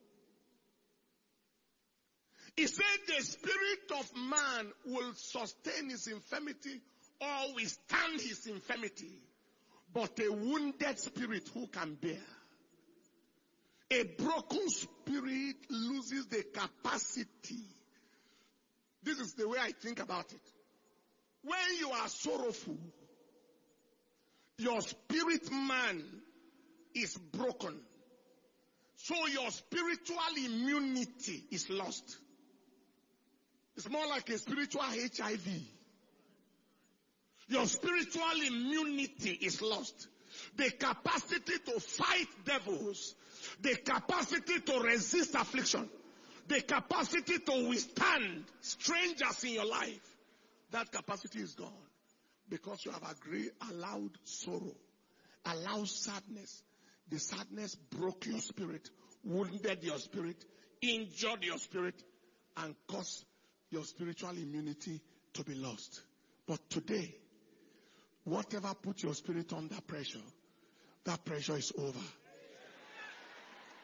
He said the spirit of man will sustain his infirmity or withstand his infirmity. But a wounded spirit who can bear? A broken spirit loses the capacity. This is the way I think about it. When you are sorrowful, your spirit man is broken. So your spiritual immunity is lost. It's more like a spiritual HIV. Your spiritual immunity is lost. The capacity to fight devils, the capacity to resist affliction, the capacity to withstand strangers in your life, that capacity is gone. Because you have allowed sorrow, allowed sadness. The sadness broke your spirit, wounded your spirit, injured your spirit, and caused your spiritual immunity to be lost. But today, whatever put your spirit under pressure, that pressure is over.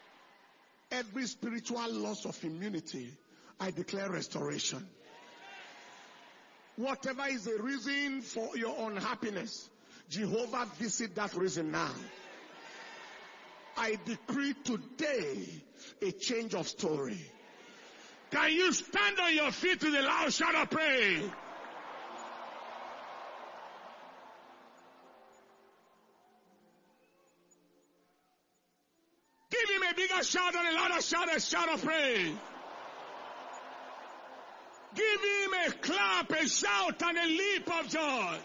every spiritual loss of immunity, I declare restoration. Whatever is the reason for your unhappiness, Jehovah visit that reason now. I decree today a change of story. Can you stand on your feet with a loud shout of praise? Give him a bigger shout and a louder shout, a shout of praise. Give him a clap, a shout, and a leap of joy.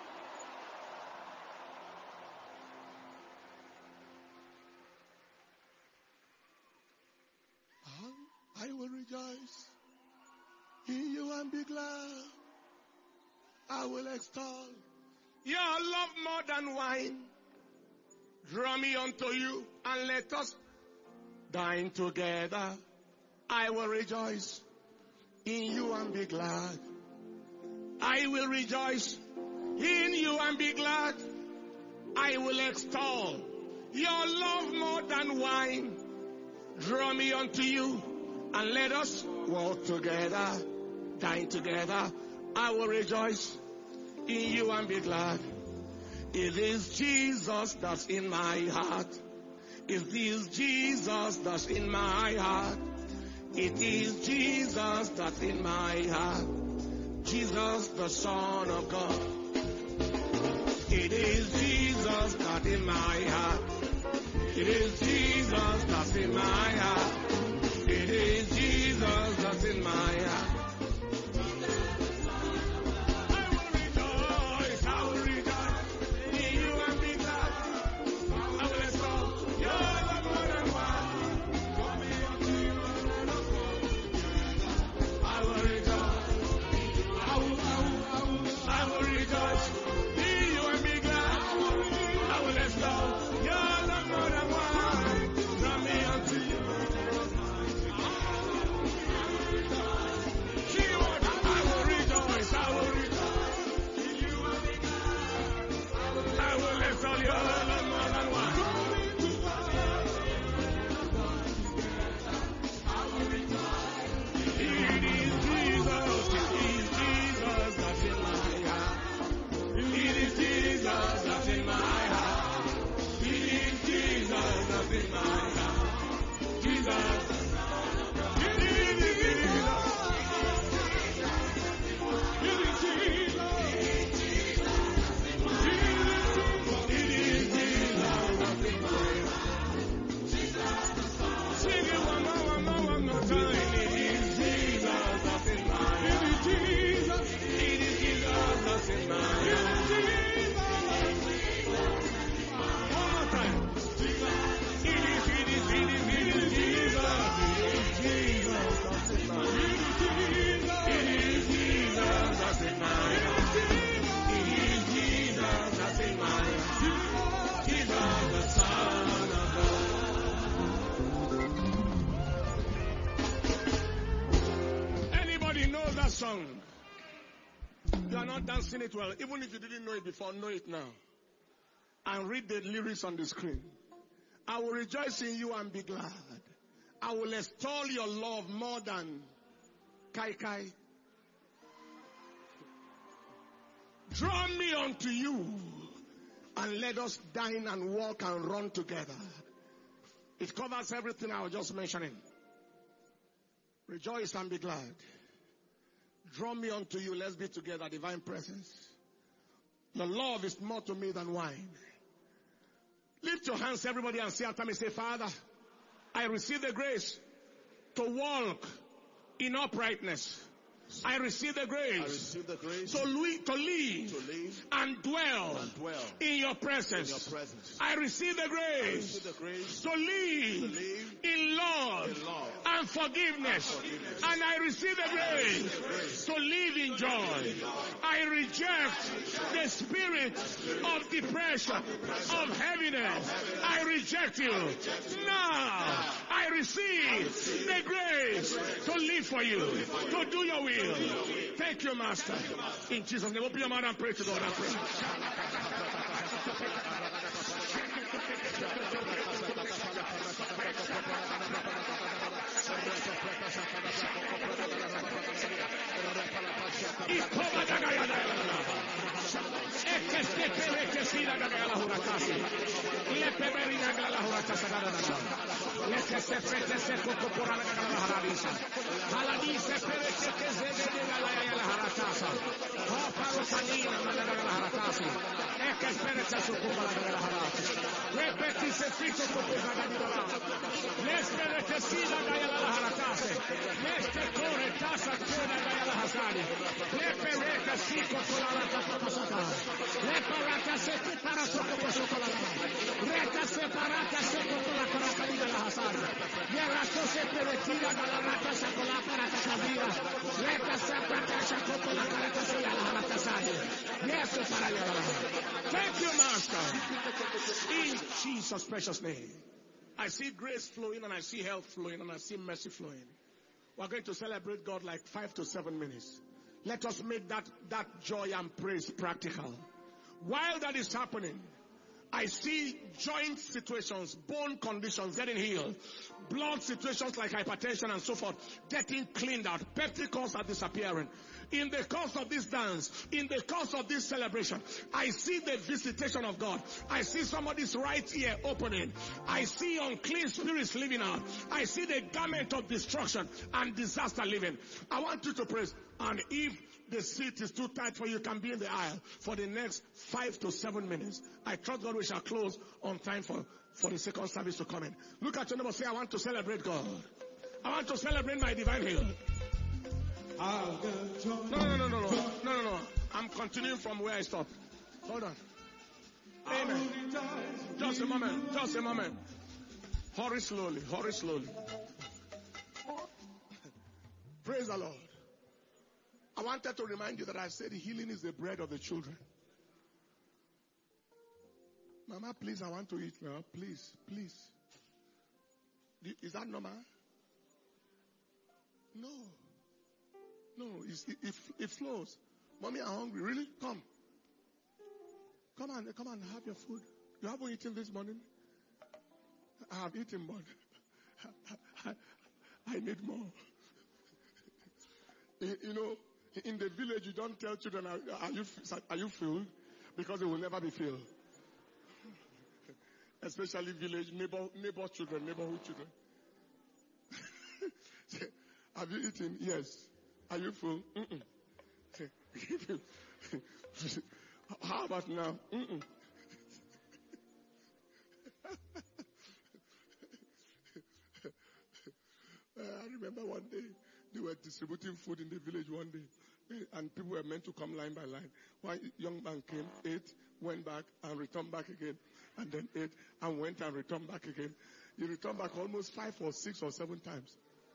I will rejoice in you and be glad. I will extol your love more than wine. Draw me unto you and let us dine together. I will rejoice in you and be glad. I will rejoice in you and be glad. I will extol your love more than wine. Draw me unto you and let us walk together, dine together. I will rejoice in you and be glad. It is Jesus that's in my heart. It is Jesus that's in my heart. It is Jesus that's in my heart. Jesus, the Son of God. It is Jesus that's in my heart. It is Jesus that's in my heart. It is Jesus that's in my heart. I will rejoice in you and be glad. I will exalt your love more than wine. Draw me unto you and let us walk. I will rejoice. I will rejoice in you and be glad. I will exalt your love more than wine. Draw me unto you. Song. You are not dancing it well. Even if you didn't know it before, know it now. And read the lyrics on the screen. I will rejoice in you and be glad. I will extol your love more than kai kai. Draw me unto you and let us dine and walk and run together. It covers everything I was just mentioning. Rejoice and be glad. Draw me unto you. Let's be together. Divine presence. Your love is more to me than wine. Lift your hands, everybody, and say after me, say, Father, I receive the grace to walk in uprightness. I receive the grace, to live and dwell in your presence. I receive the grace, to live in love and forgiveness. And I receive the grace to live in joy. I reject the spirit of depression, of heaviness. I reject you. Now I receive the grace to live for you, to do your will. Thank you, Master. In Jesus' name, open your mouth and pray to God. And pray. Ila da la huratasi. Le peberina da la huratasa da. Le che se fete se coco porana da la haradisa. Haladise perece che zede de la haratasa. Oh parosanina da la haratasi. E che perece su cupara da la haratasa. Repeti se fito coco da la. Le perece sida da la haratase. Le core tasa toda da la hasani. Le perece si coco la haratasa. Le parata se para coco socola. Reta separata se coco la caracani de la hasani. Le rato se peretira da la rata sacola para casabira. Reta separata se coco la caracani de la haratasa. Yes, para la. Thank you, Master. In Jesus' precious name. I see grace flowing and I see health flowing and I see mercy flowing. We're going to celebrate God like 5 to 7 minutes. Let us make that joy and praise practical. While that is happening, I see joint situations, bone conditions getting healed, blood situations like hypertension and so forth getting cleaned out. Pepticals are disappearing. In the course of this dance, in the course of this celebration, I see the visitation of God. I see somebody's right ear opening. I see unclean spirits living out. I see the garment of destruction and disaster living. I want you to praise. And if the seat is too tight for you, can be in the aisle for the next 5 to 7 minutes. I trust God we shall close on time for the second service to come in. Look at your neighbor, say, I want to celebrate God. I want to celebrate my divine healing. No. I'm continuing from where I stopped. Hold on. Amen. Just a moment. Hurry slowly. Praise the Lord. I wanted to remind you that I said healing is the bread of the children. Mama, please, I want to eat now. Please. Is that normal? No, it flows. Mommy, I'm hungry. Really? Come and have your food. You haven't eaten this morning? I have eaten, but I need more. You know, in the village, you don't tell children, are you filled? Because they will never be filled. Especially village, neighborhood children. Have you eaten? Yes. Are you full? How about now? I remember one day, they were distributing food in the village one day, and people were meant to come line by line. One young man came, ate, went back, and returned back again, and then ate, and went and returned back again. He returned back almost 5 or 6 or 7 times.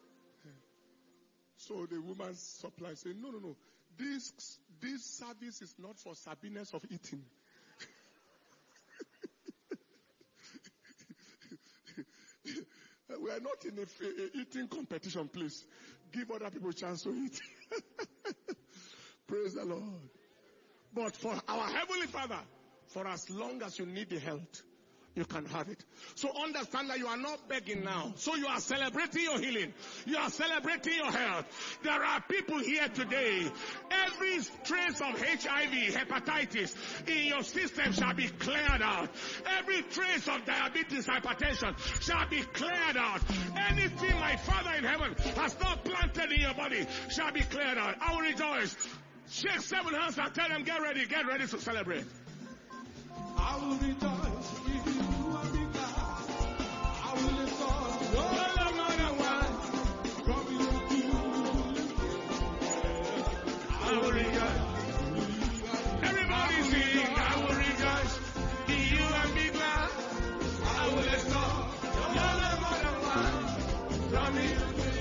So the woman's supply said, no. This service is not for Sabiness of eating. We are not in a eating competition, please. Give other people a chance to eat. Praise the Lord. But for our Heavenly Father, for as long as you need the health, you can have it. So understand that you are not begging now. So you are celebrating your healing. You are celebrating your health. There are people here today. Every trace of HIV, hepatitis in your system shall be cleared out. Every trace of diabetes, hypertension shall be cleared out. Anything my Father in heaven has not planted in your body shall be cleared out. I will rejoice. Shake 7 hands and tell them, get ready to celebrate. I will rejoice. I will rejoice. Everybody sing, I will rejoice. In you and be glad. I will exalt. You're the more than one. From me.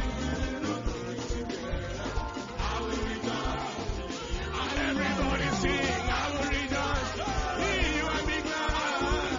I will rejoice. Everybody sing, I will rejoice. In you and be glad.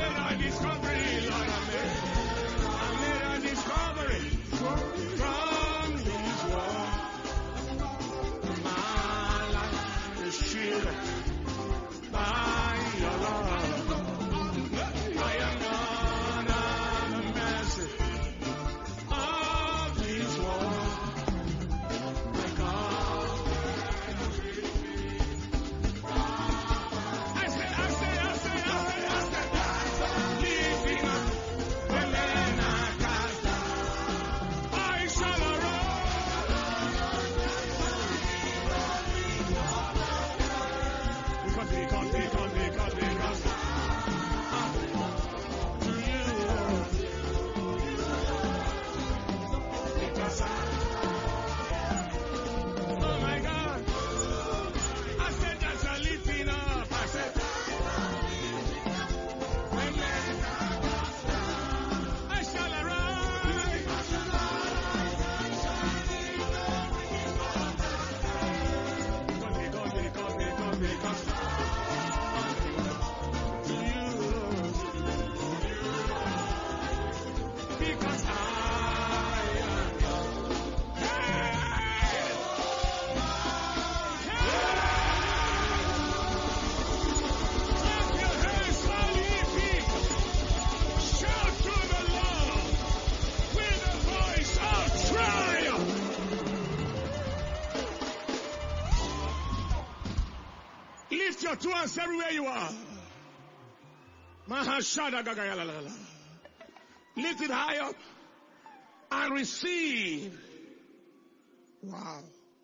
made a discovery, Lord, I made a discovery from His word. My life is shielded by Your love. I am under the mercy of His word. My God. I say. Living up when I cast I shall arise. Because to you. Because oh my God. I said that's a lifting up. I said I shall arise. Because to you, because I am. Clap your hands, Salifi. Shout to the Lord with a voice of triumph. Lift your two hands everywhere you are. Mahashadagagayalalala. Lift it high up and receive. Wow.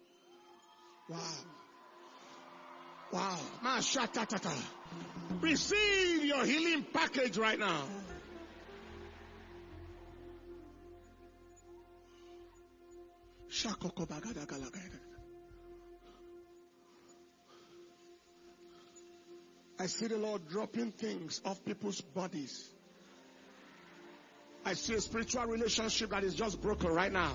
Mashatatata. Receive your healing package right now. Shakokobagadagalaga. I see the Lord dropping things off people's bodies. I see a spiritual relationship that is just broken right now.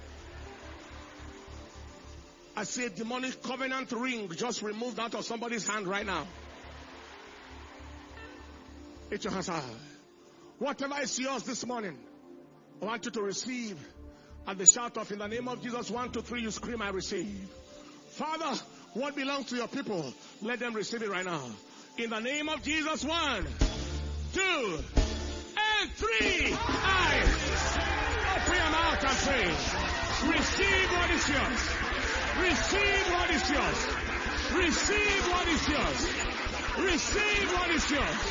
I see a demonic covenant ring just removed out of somebody's hand right now. It's your hands high. Whatever is yours this morning, I want you to receive at the shout of in the name of Jesus. 1, 2, 3, you scream, I receive. Father, what belongs to your people, let them receive it right now. In the name of Jesus, 1, 2, and 3. I open your mouth and pray. Receive what is yours. Receive what is yours. Receive what is yours. Receive what is yours.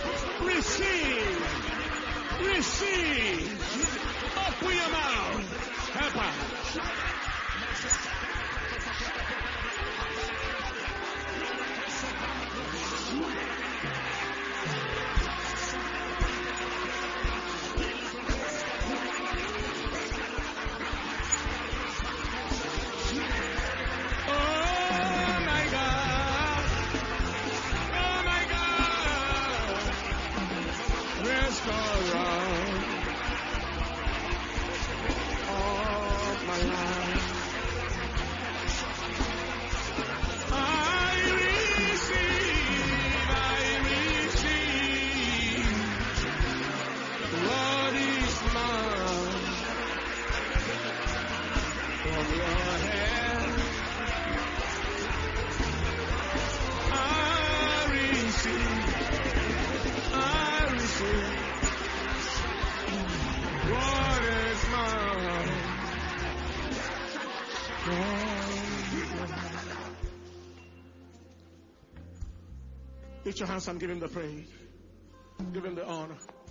Receive. Open your mouth. Help her. Lift your hands and give him the praise. Give him the honor.